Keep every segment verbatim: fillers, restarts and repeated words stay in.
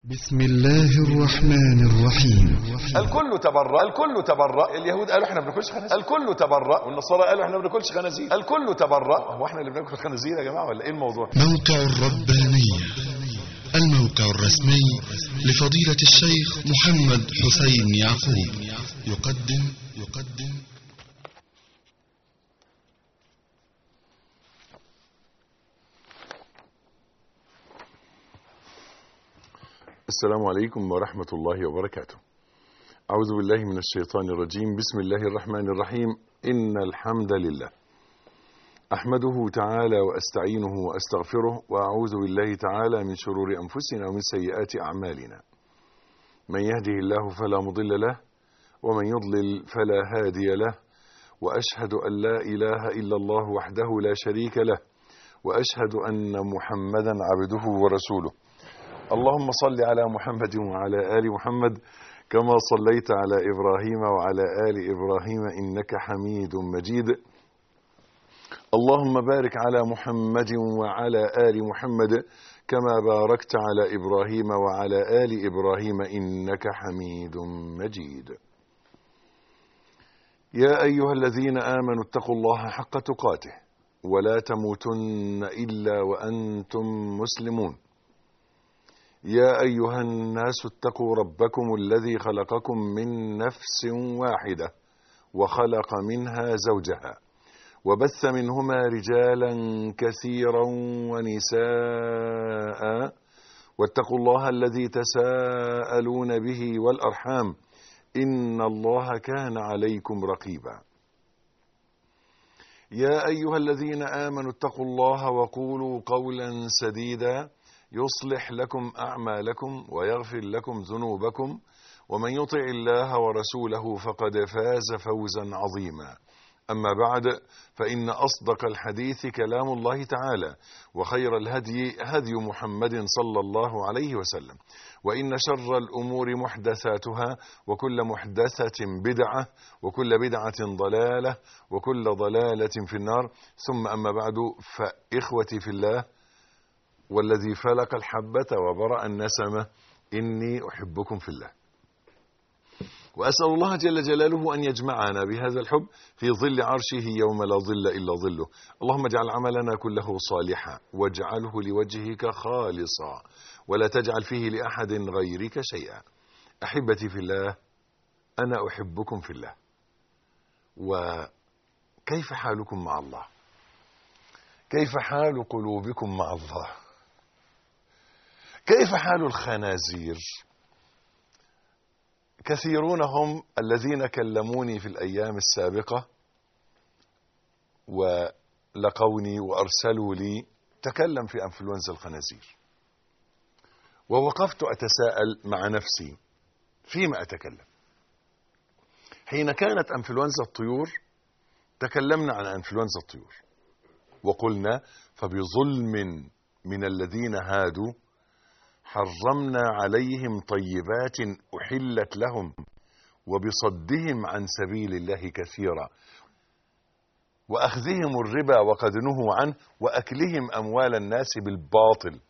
بسم الله الرحمن الرحيم. الكل تبرأ الكل تبرأ اليهود قالوا احنا ما بناكلش خنازير، الكل تبرأ والنصارى قالوا احنا ما بناكلش خنازير، الكل تبرأ. هو احنا اللي بناكل خنازير يا جماعه ولا ايه الموضوع؟ موقع الربانية، الموقع الرسمي لفضيلة الشيخ محمد حسين يعقوب، يقدم يقدم السلام عليكم ورحمة الله وبركاته. أعوذ بالله من الشيطان الرجيم. بسم الله الرحمن الرحيم. إن الحمد لله أحمده تعالى وأستعينه وأستغفره، وأعوذ بالله تعالى من شرور أنفسنا ومن سيئات أعمالنا. من يهده الله فلا مضل له، ومن يضلل فلا هادي له، وأشهد أن لا إله إلا الله وحده لا شريك له، وأشهد أن محمدا عبده ورسوله. اللهم صل على محمد وعلى آل محمد كما صليت على إبراهيم وعلى آل إبراهيم إنك حميد مجيد. اللهم بارك على محمد وعلى آل محمد كما باركت على إبراهيم وعلى آل إبراهيم إنك حميد مجيد. يا أيها الذين آمنوا اتقوا الله حق تقاته ولا تموتن إلا وأنتم مسلمون. يا أيها الناس اتقوا ربكم الذي خلقكم من نفس واحدة وخلق منها زوجها وبث منهما رجالا كثيرا ونساء، واتقوا الله الذي تساءلون به والأرحام إن الله كان عليكم رقيبا. يا أيها الذين آمنوا اتقوا الله وقولوا قولا سديدا يصلح لكم أعمالكم ويغفر لكم ذنوبكم، ومن يطع الله ورسوله فقد فاز فوزا عظيما. أما بعد، فإن أصدق الحديث كلام الله تعالى، وخير الهدي هدي محمد صلى الله عليه وسلم، وإن شر الأمور محدثاتها، وكل محدثة بدعة، وكل بدعة ضلالة، وكل ضلالة في النار. ثم أما بعد، فإخوتي في الله والذي فلق الحبة وبرأ النسمة، إني أحبكم في الله، وأسأل الله جل جلاله أن يجمعنا بهذا الحب في ظل عرشه يوم لا ظل إلا ظله. اللهم اجعل عملنا كله صالحا، واجعله لوجهك خالصا، ولا تجعل فيه لأحد غيرك شيئا. أحبتي في الله، أنا أحبكم في الله. وكيف حالكم مع الله؟ كيف حال قلوبكم مع الله؟ كيف حال الخنازير؟ كثيرون هم الذين كلموني في الأيام السابقة ولقوني وأرسلوا لي تكلم في أنفلونزا الخنازير، ووقفت أتساءل مع نفسي فيما أتكلم. حين كانت أنفلونزا الطيور تكلمنا عن أنفلونزا الطيور، وقلنا فبظلم من الذين هادوا حرمنا عليهم طيبات أحلت لهم، وبصدهم عن سبيل الله كثيرا، وأخذهم الربا وقد نهوا عنه، وأكلهم أموال الناس بالباطل.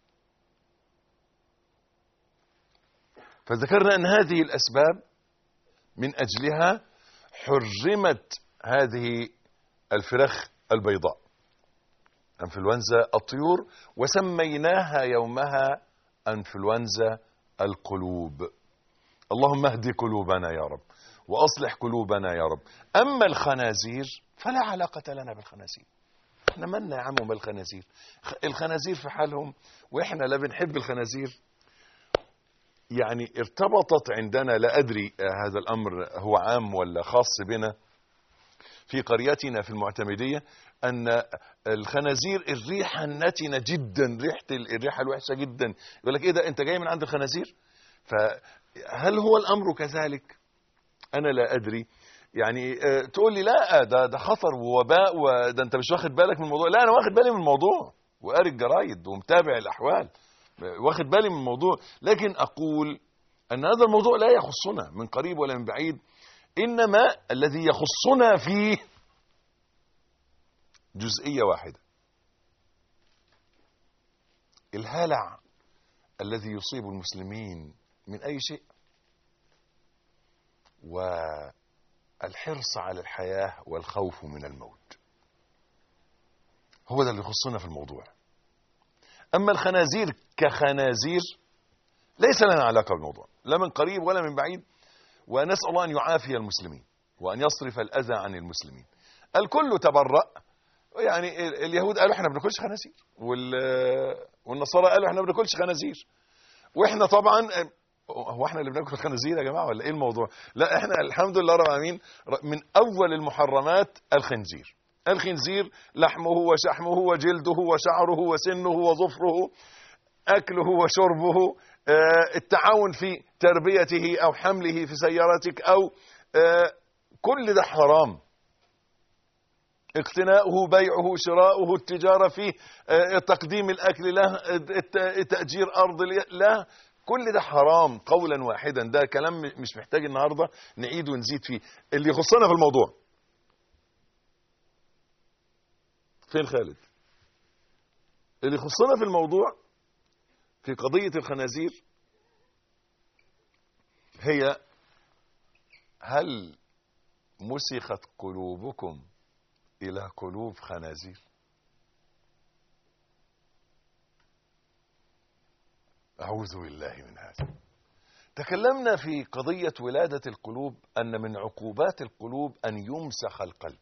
فذكرنا أن هذه الأسباب من أجلها حرمت هذه الفرخ البيضاء أنفلونزا الطيور، وسميناها يومها أنفلونزا القلوب. اللهم اهدي قلوبنا يا رب، وأصلح قلوبنا يا رب. أما الخنازير فلا علاقة لنا بالخنازير، احنا مالنا يا عم بالخنازير؟ الخنازير في حالهم، وإحنا لا بنحب الخنازير. يعني ارتبطت عندنا، لا أدري هذا الأمر هو عام ولا خاص بنا، في قريتنا في المعتمدية، أن الخنازير الريحة النتنة جدا، ريحة الريحة الوحشة جدا. يقول لك إيه ده، أنت جاي من عند الخنازير؟ فهل هو الأمر كذلك؟ أنا لا أدري. يعني تقول لي لا ده ده خطر ووباء، وده أنت مش واخد بالك من الموضوع. لا، أنا واخد بالي من الموضوع، وقاري الجرايد ومتابع الأحوال، واخد بالي من الموضوع. لكن أقول أن هذا الموضوع لا يخصنا من قريب ولا من بعيد، إنما الذي يخصنا فيه جزئية واحدة: الهلع الذي يصيب المسلمين من أي شيء، والحرص على الحياة والخوف من الموت. هو ده اللي يخصنا في الموضوع. أما الخنازير كخنازير ليس لنا علاقة بالموضوع، لا من قريب ولا من بعيد، ونسأل الله أن يعافي المسلمين وأن يصرف الأذى عن المسلمين. الكل تبرأ، يعني اليهود قالوا احنا ما بناكلش خنازير، والنصارى قالوا احنا ما بناكلش خنازير، واحنا طبعا هو احنا اللي بناكل خنازير يا جماعه ولا ايه الموضوع؟ لا، احنا الحمد لله رب العالمين من اول المحرمات الخنزير. الخنزير لحمه وشحمه وجلده وشعره وسنه وظفره، اكله وشربه، التعاون في تربيته او حمله في سيارتك، او كل ده حرام. اقتناؤه، بيعه، شراؤه، التجارة فيه، تقديم الأكل له، تأجير أرض له، كل ده حرام قولا واحدا. ده كلام مش محتاج النهاردة نعيد ونزيد فيه. اللي يخصنا في الموضوع فين خالد؟ اللي يخصنا في الموضوع في قضية الخنازير هي: هل مسخت قلوبكم إلى قلوب خنازير؟ أعوذ بالله من هذا. تكلمنا في قضية ولادة القلوب أن من عقوبات القلوب أن يمسخ القلب.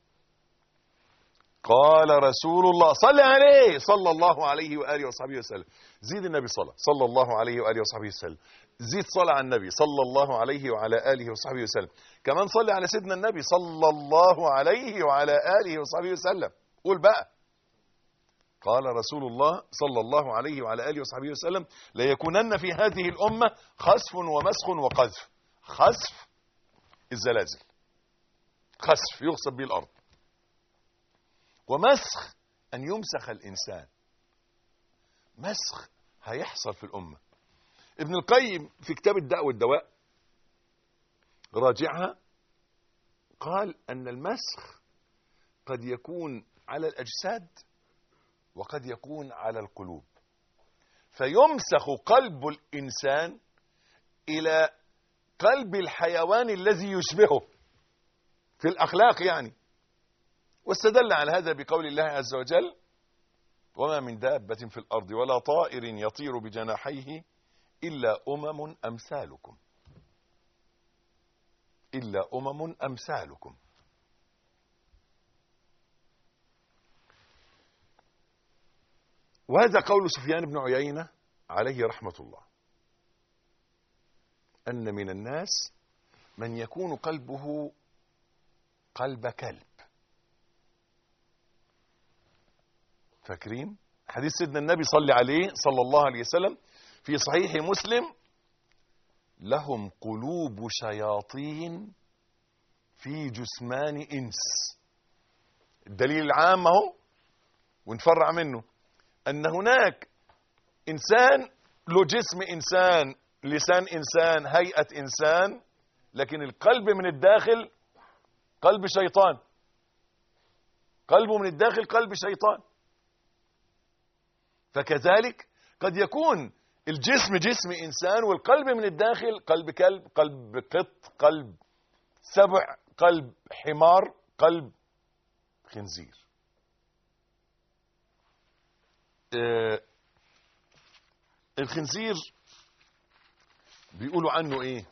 قال رسول الله صلى عليه صلى الله عليه وآله وصحبه وسلم، زيد النبي صلى صلى الله عليه وآله وصحبه وسلم، زيد صلى على النبي صلى الله عليه وعلى آله وصحبه وسلم، كمان صلي على سيدنا النبي صلى الله عليه وعلى آله وصحبه وسلم. قول بقى: قال رسول الله صلى الله عليه وعلى آله وصحبه وسلم: ليكونن في هذه الأمة خسف ومسخ وقذف. خسف الزلازل، خسف يخسف به الأرض، ومسخ أن يمسخ الإنسان. مسخ هيحصل في الأمة. ابن القيم في كتاب الداء والدواء راجعها قال أن المسخ قد يكون على الأجساد وقد يكون على القلوب، فيمسخ قلب الإنسان إلى قلب الحيوان الذي يشبهه في الأخلاق يعني. واستدل على هذا بقول الله عز وجل: وما من دابة في الأرض ولا طائر يطير بجناحيه إلا أمم أمثالكم إلا أمم أمثالكم. وهذا قول سفيان بن عيينة عليه رحمة الله، أن من الناس من يكون قلبه قلب كلب. فاكرين حديث سيدنا النبي صلى عليه صلى الله عليه وسلم في صحيح مسلم: لهم قلوب شياطين في جثمان إنس. الدليل العام اهو ونفرع منه، أن هناك إنسان له جسم إنسان، لسان إنسان، هيئة إنسان، لكن القلب من الداخل قلب شيطان. قلبه من الداخل قلب شيطان. فكذلك قد يكون الجسم جسم إنسان والقلب من الداخل قلب كلب، قلب قط، قلب سبع، قلب حمار، قلب خنزير. آه الخنزير بيقولوا عنه ايه؟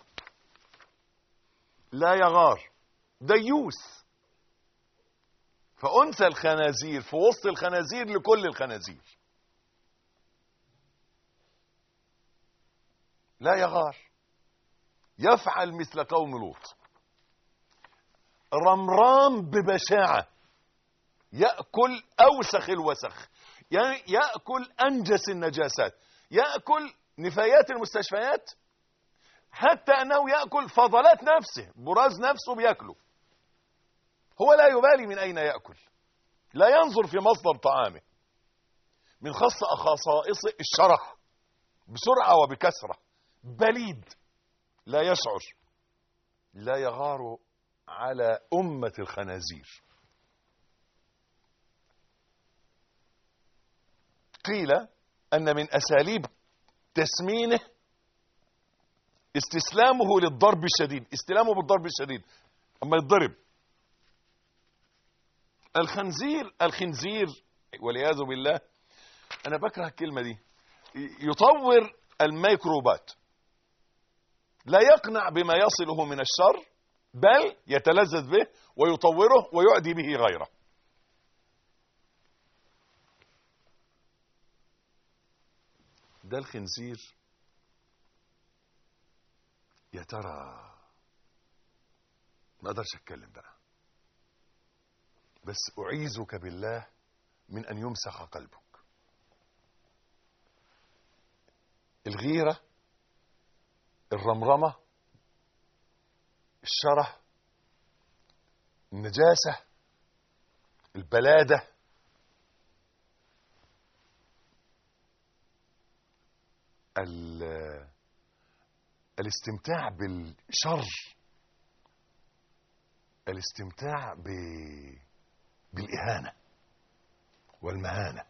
لا يغار، ديوس. فأنثى الخنازير في وسط الخنازير لكل الخنازير. لا يغار، يفعل مثل قوم لوط، رمرام ببشاعة، يأكل أوسخ الوسخ، يعني يأكل أنجس النجاسات، يأكل نفايات المستشفيات، حتى أنه يأكل فضلات نفسه، براز نفسه بيأكله. هو لا يبالي من أين يأكل، لا ينظر في مصدر طعامه. من خاصة خصائص الشرح بسرعة وبكثرة، بليد، لا يشعر، لا يغار على أمة الخنازير. قيل أن من أساليب تسمينه استسلامه للضرب الشديد، استلامه بالضرب الشديد اما يتضرب. الخنزير الخنزير والعياذ بالله، انا بكره الكلمه دي، يطور الميكروبات، لا يقنع بما يصله من الشر بل يتلذذ به ويطوره ويعدي به غيره. ده الخنزير. يا ترى ما اقدرش اتكلم بقى، بس اعيذك بالله من ان يمسخ قلبك. الغيرة، الرمرمة، الشره، النجاسة، البلادة، الاستمتاع بالشر، الاستمتاع ب... بالإهانة والمهانة.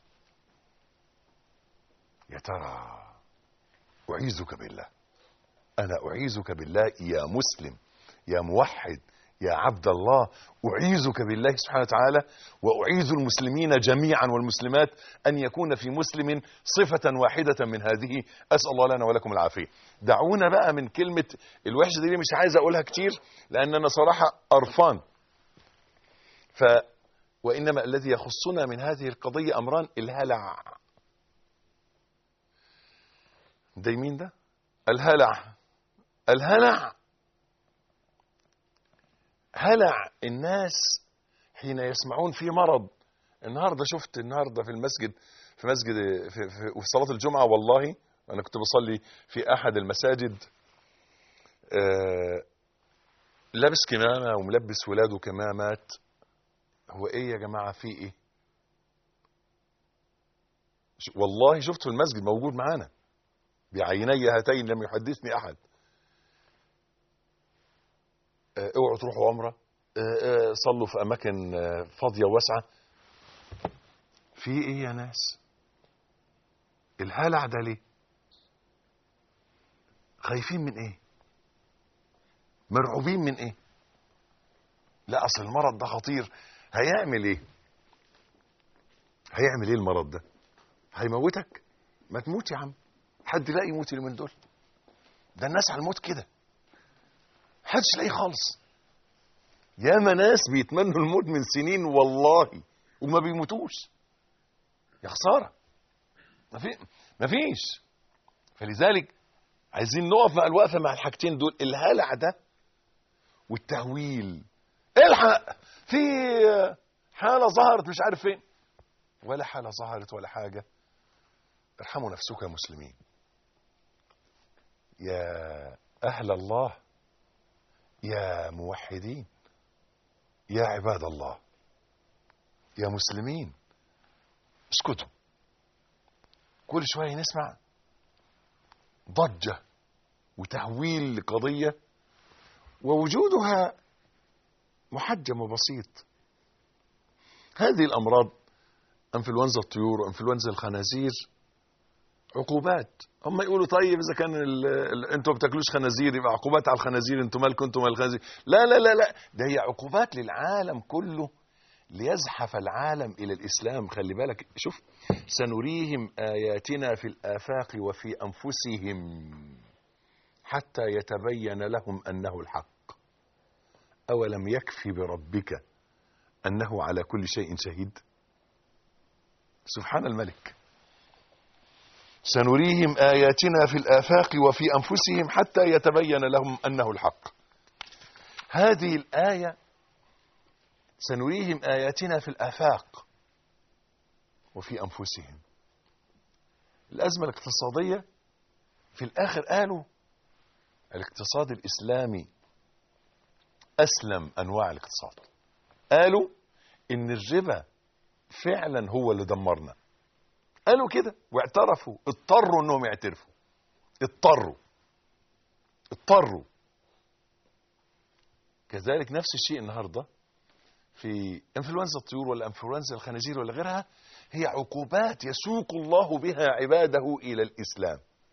يا ترى أعيذك بالله، أنا أعيذك بالله يا مسلم، يا موحد، يا عبد الله، أعيذك بالله سبحانه وتعالى، وأعيذ المسلمين جميعا والمسلمات أن يكون في مسلم صفة واحدة من هذه. أسأل الله لنا ولكم العافية. دعونا بقى من كلمة الوحشة دي، مش عايز أقولها كتير لأن أنا صراحة قرفان. ف وإنما الذي يخصنا من هذه القضية أمران: الهلع. ده مين ده؟ الهلع. الهلع هلع الناس حين يسمعون في مرض. النهارده شفت النهارده في المسجد، في مسجد في, في, في صلاة الجمعة، والله أنا كنت بصلي في أحد المساجد، آه لابس كمامة وملبس ولاده كمامات. هو إيه يا جماعة؟ في إيه؟ والله شفت في المسجد موجود معانا بعيني هاتين لم يحدثني أحد. اوعوا تروحوا عمره، صلوا في اماكن فاضيه واسعه. في ايه يا ناس؟ الهلع ده ليه؟ خايفين من ايه؟ مرعوبين من ايه؟ لا اصل المرض ده خطير. هيعمل ايه؟ هيعمل ايه المرض ده؟ هيموتك؟ ما تموت يا عم. حد لا يموت اللي من دول؟ ده الناس على الموت كده، محدش لاقيه خالص. ياما ناس بيتمنوا الموت من سنين والله وما بيموتوش. يا خساره. ما فيش. فلذلك عايزين نقف مع الوقفه مع الحاجتين دول: الهلع ده والتهويل. الحق في حاله ظهرت مش عارف فين، ولا حاله ظهرت ولا حاجه. ارحموا نفسكم يا مسلمين. يا اهل الله، يا موحدين، يا عباد الله، يا مسلمين، اسكتوا. كل شوية نسمع ضجة وتهويل لقضية ووجودها محجم وبسيط. هذه الأمراض، انفلونزا الطيور وانفلونزا الخنازير، عقوبات. هم يقولوا طيب اذا كان انتوا ما بتاكلوش خنازير يبقى عقوبات على الخنازير، انتوا مالكم انتوا مال الخنازير. لا لا لا لا، ده هي عقوبات للعالم كله ليزحف العالم الى الاسلام. خلي بالك، شوف: سنريهم اياتنا في الافاق وفي انفسهم حتى يتبين لهم انه الحق اولم يكفي بربك انه على كل شيء شهيد. سبحان الملك. سنريهم آياتنا في الآفاق وفي أنفسهم حتى يتبين لهم أنه الحق. هذه الآية سنريهم آياتنا في الآفاق وفي أنفسهم. الأزمة الاقتصادية في الآخر قالوا الاقتصاد الإسلامي أسلم أنواع الاقتصاد. قالوا إن الربا فعلا هو اللي دمرنا. قالوا كده واعترفوا، اضطروا انهم يعترفوا، اضطروا اضطروا كذلك نفس الشيء النهارده في انفلونزا الطيور ولا انفلونزا الخنازير ولا غيرها. هي عقوبات يسوق الله بها عباده الى الاسلام.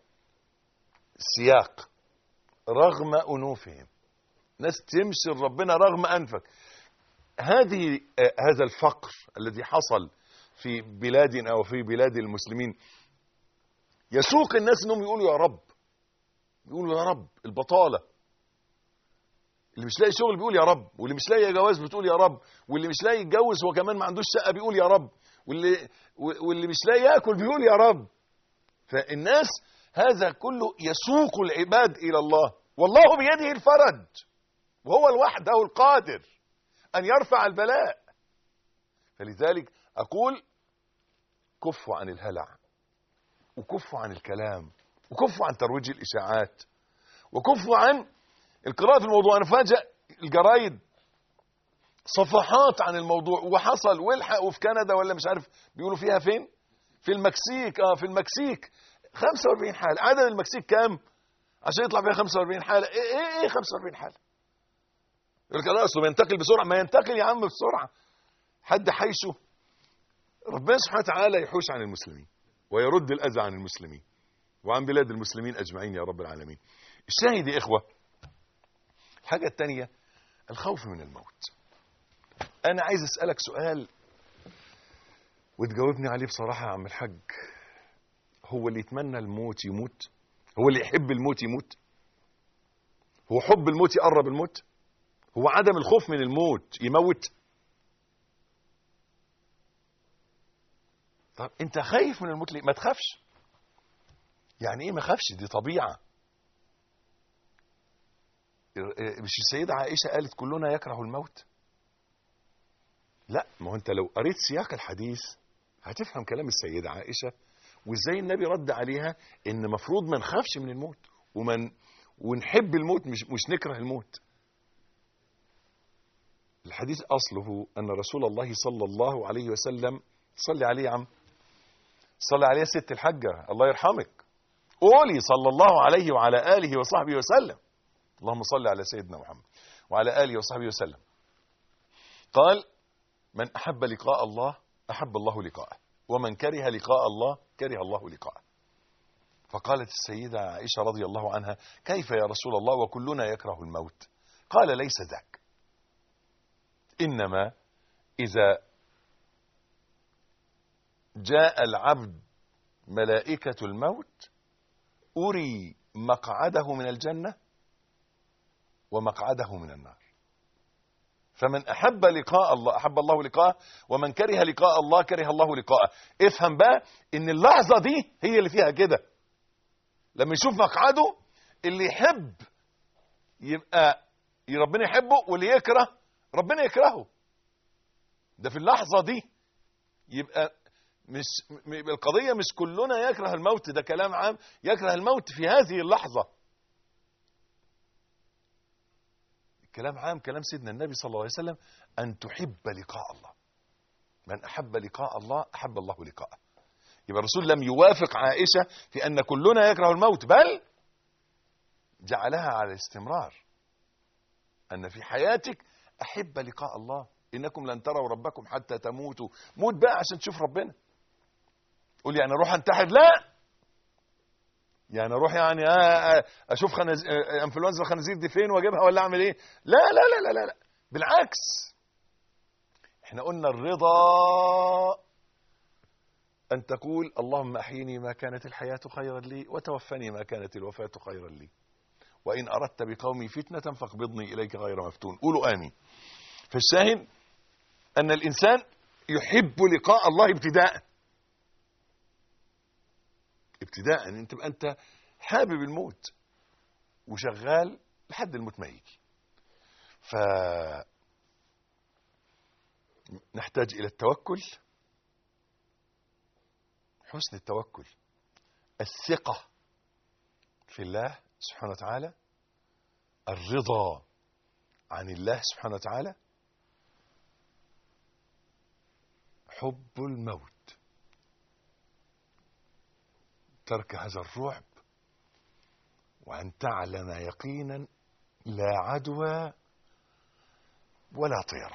السياق رغم أنوفهم، ناس تمشي ربنا رغم أنفك. هذه هذا الفقر الذي حصل في بلادنا أو في بلاد المسلمين يسوق الناس أنهم يقولوا يا رب، يقولوا يا رب. البطالة، اللي مش لاقي شغل بيقول يا رب، واللي مش لاقي جواز بتقول يا رب، واللي مش لاقي يتجوز وكمان ما عندوش شقة بيقول يا رب، واللي واللي مش لاقي ياكل بيقول يا رب. فالناس هذا كله يسوق العباد إلى الله، والله بيده الفرج، وهو الوحده القادر أن يرفع البلاء. فلذلك أقول كفوا عن الهلع، وكفوا عن الكلام، وكفوا عن ترويج الإشاعات، وكفوا عن القراءة في الموضوع. أنا فاجأ الجرايد صفحات عن الموضوع، وحصل والحق وفي كندا ولا مش عارف بيقولوا فيها فين، في المكسيك. اه في المكسيك خمسة وأربعين حالة. عدد المكسيك كام عشان يطلع فيها خمسة وأربعين حالة؟ ايه ايه ايه خمسة وأربعين حالة؟ يقول لك اصله بينتقل بسرعة. ما ينتقل يا عم بسرعة، حد حيشه. ربنا سبحانه وتعالى يحوش عن المسلمين ويرد الأذى عن المسلمين وعن بلاد المسلمين أجمعين يا رب العالمين. الشاهد يا إخوة، الحاجة الثانية الخوف من الموت. أنا عايز أسألك سؤال وتجاوبني عليه بصراحة يا عم الحاج. هو اللي يتمنى الموت يموت؟ هو اللي يحب الموت يموت؟ هو حب الموت يقرب الموت؟ هو عدم الخوف من الموت يموت؟ طب انت خايف من الموت ليه؟ ما تخافش. يعني ايه ما خافش؟ دي طبيعة. مش السيدة عائشة قالت كلنا يكره الموت؟ لا، ما هو انت لو قريت سياق الحديث هتفهم كلام السيدة عائشة وازاي النبي رد عليها ان مفروض ما نخافش من الموت ومن ونحب الموت، مش مش نكره الموت. الحديث اصله ان رسول الله صلى الله عليه وسلم، صلي عليه يا عم، صلي عليه ست الحجة الله يرحمك، قولي صلى الله عليه وعلى آله وصحبه وسلم، اللهم صل على سيدنا محمد وعلى آله وصحبه وسلم. قال: من أحب لقاء الله أحب الله لقاءه، ومن كره لقاء الله كره الله لقاءه. فقالت السيدة عائشة رضي الله عنها: كيف يا رسول الله وكلنا يكره الموت؟ قال: ليس ذاك، إنما إذا جاء العبد ملائكة الموت أري مقعده من الجنة ومقعده من النار. فمن أحب لقاء الله أحب الله لقاءه، ومن كره لقاء الله كره الله لقاءه. افهم بقى إن اللحظة دي هي اللي فيها كده. لما يشوف مقعده، اللي يحب يبقى ربنا يحبه، واللي يكره ربنا يكرهه. ده في اللحظة دي. يبقى مش يبقى القضية مش كلنا يكره الموت، ده كلام عام، يكره الموت في هذه اللحظة. كلام عام، كلام سيدنا النبي صلى الله عليه وسلم: أن تحب لقاء الله. من أحب لقاء الله أحب الله لقاءه. يبقى الرسول لم يوافق عائشة في أن كلنا يكره الموت، بل جعلها على الاستمرار، أن في حياتك أحب لقاء الله. إنكم لن تروا ربكم حتى تموتوا. موت بقى عشان تشوف ربنا. قول يعني أروح أنتحر؟ لا، يعني أروح يعني أشوف خنز... أنفلونزا الخنازير دي فين وأجيبها ولا أعمل إيه؟ لا لا لا لا لا, لا. بالعكس، إحنا قلنا الرضا أن تقول: اللهم أحيني ما كانت الحياة خيرا لي، وتوفني ما كانت الوفاة خيرا لي، وإن أردت بقومي فتنة فاقبضني إليك غير مفتون. قولوا آمين. فالشاهد أن الإنسان يحب لقاء الله ابتداء ابتداء أن تبقى أنت حابب الموت وشغال لحد الموت ما يجي. فنحتاج إلى التوكل، حسن التوكل، الثقة في الله سبحانه وتعالى، الرضا عن الله سبحانه وتعالى، حب الموت، ترك هذا الرعب، وأن تعلم يقينا لا عدوى ولا طيرة،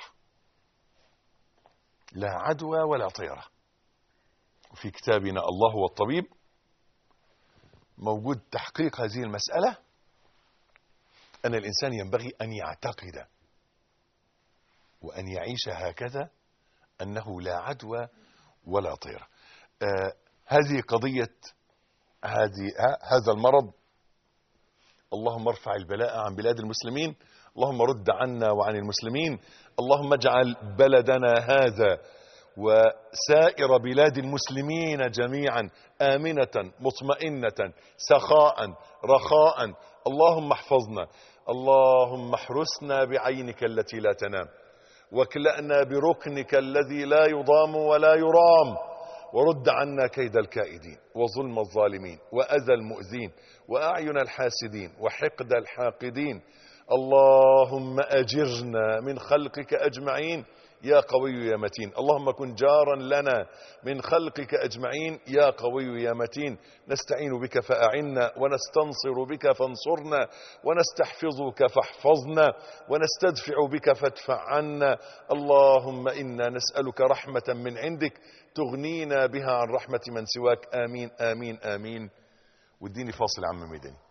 لا عدوى ولا طيرة. وفي كتابنا الله هو الطبيب موجود تحقيق هذه المسألة، أن الإنسان ينبغي أن يعتقد وأن يعيش هكذا أنه لا عدوى ولا طيرة. آه هذه قضية هذه هذا المرض. اللهم ارفع البلاء عن بلاد المسلمين، اللهم رد عنا وعن المسلمين، اللهم اجعل بلدنا هذا وسائر بلاد المسلمين جميعا آمنة مطمئنة سخاء رخاء. اللهم احفظنا، اللهم احرسنا بعينك التي لا تنام، واكلأنا بركنك الذي لا يضام ولا يرام، ورد عنا كيد الكائدين وظلم الظالمين وأذى المؤذين وأعين الحاسدين وحقد الحاقدين. اللهم أجرنا من خلقك أجمعين يا قوي يا متين. اللهم كن جارا لنا من خلقك أجمعين يا قوي يا متين. نستعين بك فأعنا، ونستنصر بك فانصرنا، ونستحفظك فاحفظنا، ونستدفع بك فادفع عنا. اللهم إنا نسألك رحمة من عندك تغنينا بها عن رحمة من سواك. آمين آمين آمين. واديني فاصل يا عم ميداني.